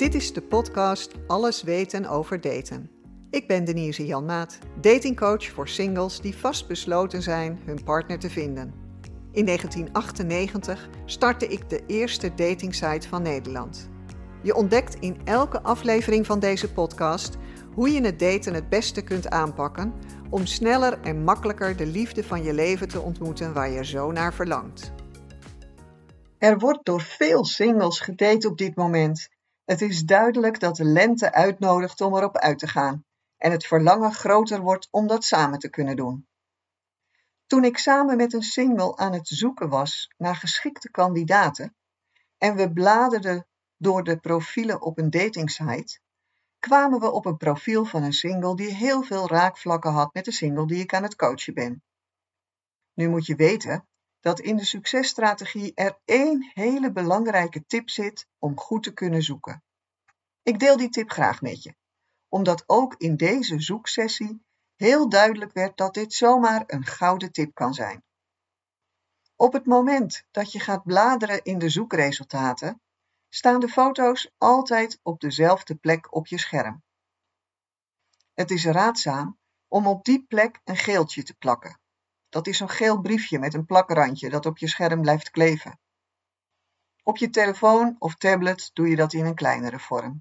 Dit is de podcast Alles weten over daten. Ik ben Denise Janmaat, datingcoach voor singles die vastbesloten zijn hun partner te vinden. In 1998 startte ik de eerste datingsite van Nederland. Je ontdekt in elke aflevering van deze podcast hoe je het daten het beste kunt aanpakken om sneller en makkelijker de liefde van je leven te ontmoeten waar je zo naar verlangt. Er wordt door veel singles gedate op dit moment. Het is duidelijk dat de lente uitnodigt om erop uit te gaan en het verlangen groter wordt om dat samen te kunnen doen. Toen ik samen met een single aan het zoeken was naar geschikte kandidaten en we bladerden door de profielen op een datingsite, kwamen we op een profiel van een single die heel veel raakvlakken had met de single die ik aan het coachen ben. Nu moet je weten dat in de successtrategie er één hele belangrijke tip zit om goed te kunnen zoeken. Ik deel die tip graag met je, omdat ook in deze zoeksessie heel duidelijk werd dat dit zomaar een gouden tip kan zijn. Op het moment dat je gaat bladeren in de zoekresultaten, staan de foto's altijd op dezelfde plek op je scherm. Het is raadzaam om op die plek een geeltje te plakken. Dat is zo'n geel briefje met een plakrandje dat op je scherm blijft kleven. Op je telefoon of tablet doe je dat in een kleinere vorm.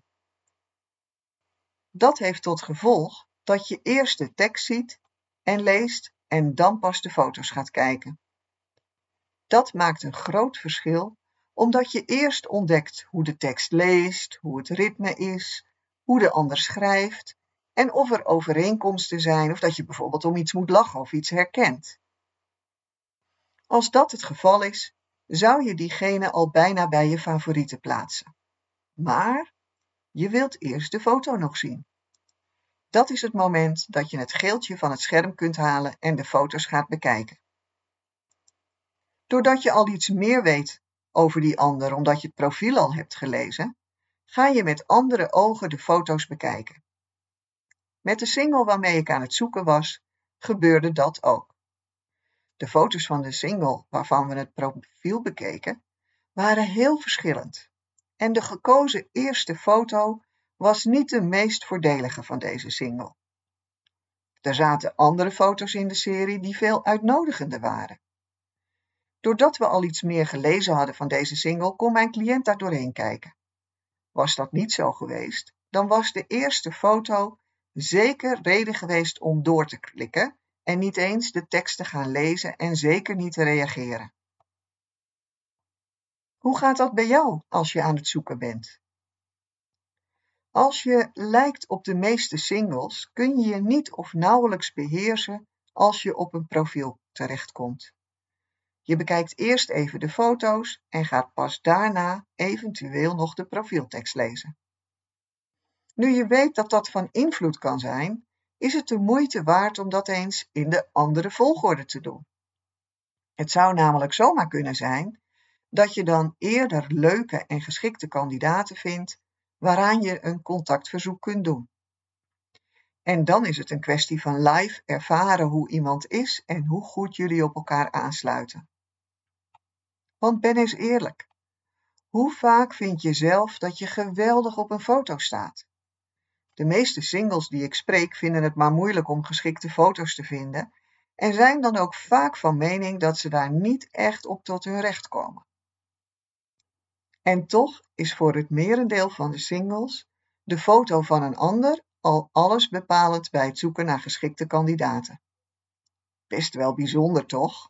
Dat heeft tot gevolg dat je eerst de tekst ziet en leest en dan pas de foto's gaat kijken. Dat maakt een groot verschil, omdat je eerst ontdekt hoe de tekst leest, hoe het ritme is, hoe de ander schrijft en of er overeenkomsten zijn of dat je bijvoorbeeld om iets moet lachen of iets herkent. Als dat het geval is, zou je diegene al bijna bij je favorieten plaatsen. Maar je wilt eerst de foto nog zien. Dat is het moment dat je het geeltje van het scherm kunt halen en de foto's gaat bekijken. Doordat je al iets meer weet over die ander, omdat je het profiel al hebt gelezen, ga je met andere ogen de foto's bekijken. Met de single waarmee ik aan het zoeken was, gebeurde dat ook. De foto's van de single waarvan we het profiel bekeken, waren heel verschillend. En de gekozen eerste foto was niet de meest voordelige van deze single. Er zaten andere foto's in de serie die veel uitnodigender waren. Doordat we al iets meer gelezen hadden van deze single, kon mijn cliënt daar doorheen kijken. Was dat niet zo geweest, dan was de eerste foto zeker reden geweest om door te klikken en niet eens de tekst te gaan lezen en zeker niet te reageren. Hoe gaat dat bij jou als je aan het zoeken bent? Als je lijkt op de meeste singles, kun je je niet of nauwelijks beheersen als je op een profiel terechtkomt. Je bekijkt eerst even de foto's en gaat pas daarna eventueel nog de profieltekst lezen. Nu je weet dat dat van invloed kan zijn, is het de moeite waard om dat eens in de andere volgorde te doen. Het zou namelijk zomaar kunnen zijn dat je dan eerder leuke en geschikte kandidaten vindt waaraan je een contactverzoek kunt doen. En dan is het een kwestie van live ervaren hoe iemand is en hoe goed jullie op elkaar aansluiten. Want ben eens eerlijk, hoe vaak vind je zelf dat je geweldig op een foto staat? De meeste singles die ik spreek vinden het maar moeilijk om geschikte foto's te vinden en zijn dan ook vaak van mening dat ze daar niet echt op tot hun recht komen. En toch is voor het merendeel van de singles de foto van een ander al alles bepalend bij het zoeken naar geschikte kandidaten. Best wel bijzonder, toch?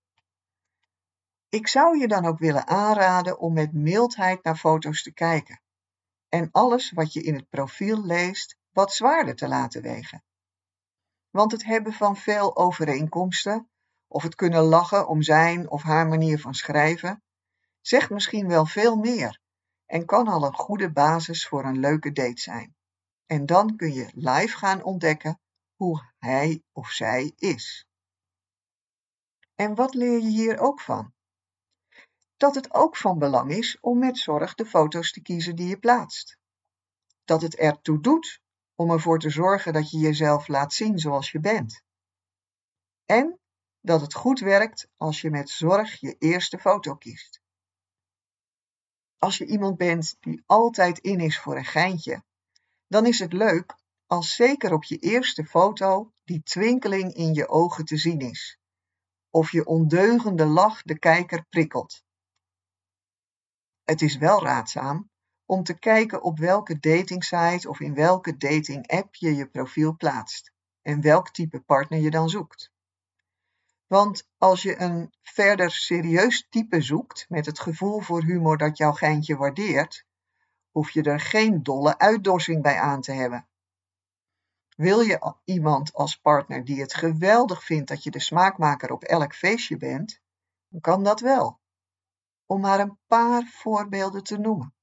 Ik zou je dan ook willen aanraden om met mildheid naar foto's te kijken en alles wat je in het profiel leest wat zwaarder te laten wegen. Want het hebben van veel overeenkomsten, of het kunnen lachen om zijn of haar manier van schrijven, zegt misschien wel veel meer en kan al een goede basis voor een leuke date zijn. En dan kun je live gaan ontdekken hoe hij of zij is. En wat leer je hier ook van? Dat het ook van belang is om met zorg de foto's te kiezen die je plaatst. Dat het ertoe doet om ervoor te zorgen dat je jezelf laat zien zoals je bent. En dat het goed werkt als je met zorg je eerste foto kiest. Als je iemand bent die altijd in is voor een geintje, dan is het leuk als zeker op je eerste foto die twinkeling in je ogen te zien is. Of je ondeugende lach de kijker prikkelt. Het is wel raadzaam om te kijken op welke datingsite of in welke dating-app je je profiel plaatst en welk type partner je dan zoekt. Want als je een verder serieus type zoekt met het gevoel voor humor dat jouw geintje waardeert, hoef je er geen dolle uitdossing bij aan te hebben. Wil je iemand als partner die het geweldig vindt dat je de smaakmaker op elk feestje bent, dan kan dat wel. Om maar een paar voorbeelden te noemen.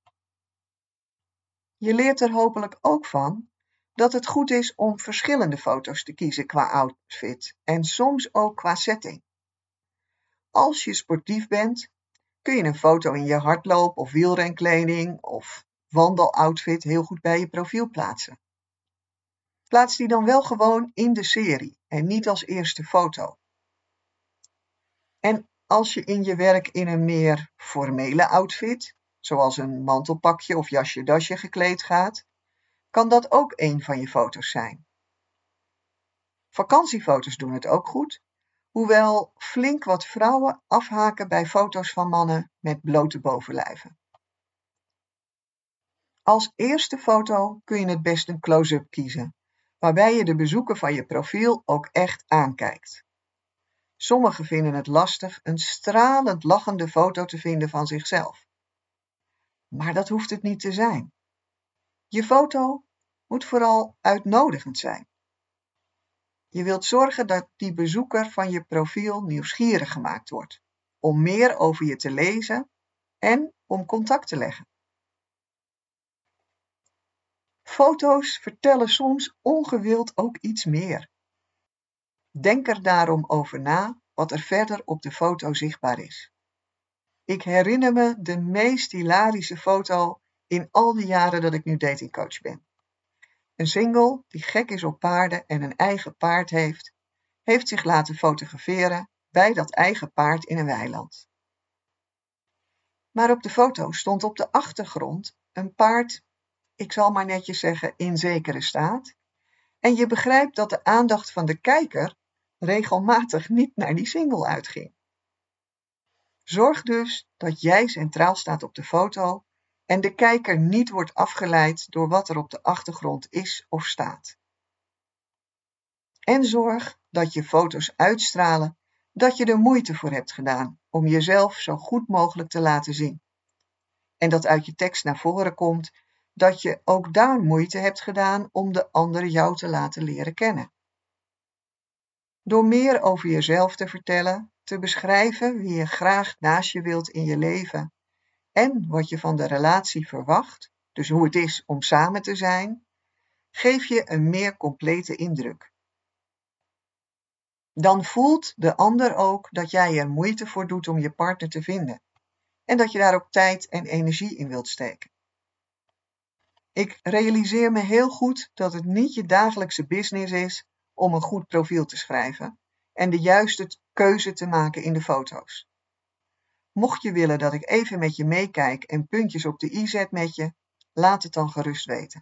Je leert er hopelijk ook van dat het goed is om verschillende foto's te kiezen qua outfit en soms ook qua setting. Als je sportief bent, kun je een foto in je hardloop- of wielrenkleding of wandeloutfit heel goed bij je profiel plaatsen. Plaats die dan wel gewoon in de serie en niet als eerste foto. En als je in je werk in een meer formele outfit, zoals een mantelpakje of jasje-dasje gekleed gaat, kan dat ook een van je foto's zijn. Vakantiefoto's doen het ook goed, hoewel flink wat vrouwen afhaken bij foto's van mannen met blote bovenlijven. Als eerste foto kun je het best een close-up kiezen, waarbij je de bezoeker van je profiel ook echt aankijkt. Sommigen vinden het lastig een stralend lachende foto te vinden van zichzelf. Maar dat hoeft het niet te zijn. Je foto moet vooral uitnodigend zijn. Je wilt zorgen dat die bezoeker van je profiel nieuwsgierig gemaakt wordt, om meer over je te lezen en om contact te leggen. Foto's vertellen soms ongewild ook iets meer. Denk er daarom over na wat er verder op de foto zichtbaar is. Ik herinner me de meest hilarische foto in al die jaren dat ik nu datingcoach ben. Een single die gek is op paarden en een eigen paard heeft zich laten fotograferen bij dat eigen paard in een weiland. Maar op de foto stond op de achtergrond een paard, ik zal maar netjes zeggen, in zekere staat. En je begrijpt dat de aandacht van de kijker regelmatig niet naar die single uitging. Zorg dus dat jij centraal staat op de foto en de kijker niet wordt afgeleid door wat er op de achtergrond is of staat. En zorg dat je foto's uitstralen dat je er moeite voor hebt gedaan om jezelf zo goed mogelijk te laten zien. En dat uit je tekst naar voren komt dat je ook daar moeite hebt gedaan om de ander jou te laten leren kennen. Door meer over jezelf te vertellen, te beschrijven wie je graag naast je wilt in je leven en wat je van de relatie verwacht, dus hoe het is om samen te zijn, geef je een meer complete indruk. Dan voelt de ander ook dat jij er moeite voor doet om je partner te vinden en dat je daar ook tijd en energie in wilt steken. Ik realiseer me heel goed dat het niet je dagelijkse business is om een goed profiel te schrijven en de juiste keuze te maken in de foto's. Mocht je willen dat ik even met je meekijk en puntjes op de i zet met je, laat het dan gerust weten.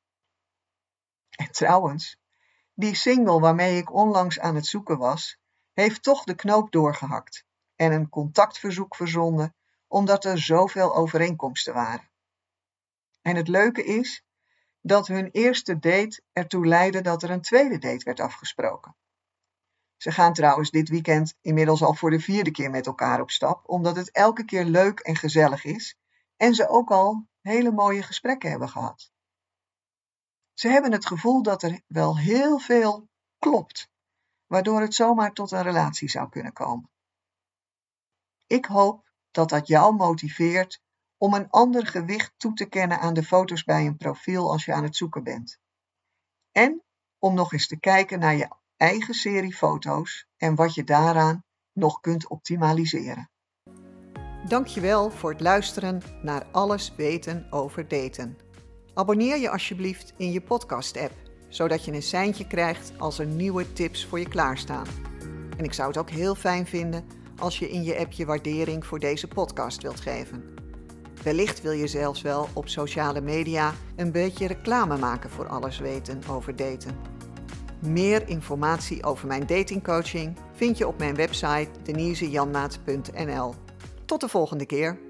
En trouwens, die single waarmee ik onlangs aan het zoeken was, heeft toch de knoop doorgehakt en een contactverzoek verzonden omdat er zoveel overeenkomsten waren. En het leuke is dat hun eerste date ertoe leidde dat er een tweede date werd afgesproken. Ze gaan trouwens dit weekend inmiddels al voor de 4e keer met elkaar op stap, omdat het elke keer leuk en gezellig is en ze ook al hele mooie gesprekken hebben gehad. Ze hebben het gevoel dat er wel heel veel klopt, waardoor het zomaar tot een relatie zou kunnen komen. Ik hoop dat dat jou motiveert om een ander gewicht toe te kennen aan de foto's bij een profiel als je aan het zoeken bent. En om nog eens te kijken naar je eigen serie foto's en wat je daaraan nog kunt optimaliseren. Dankjewel voor het luisteren naar Alles weten over daten. Abonneer je alsjeblieft in je podcast-app, zodat je een seintje krijgt als er nieuwe tips voor je klaarstaan. En ik zou het ook heel fijn vinden als je in je app je waardering voor deze podcast wilt geven. Wellicht wil je zelfs wel op sociale media een beetje reclame maken voor alles weten over daten. Meer informatie over mijn datingcoaching vind je op mijn website denisejanmaat.nl. Tot de volgende keer.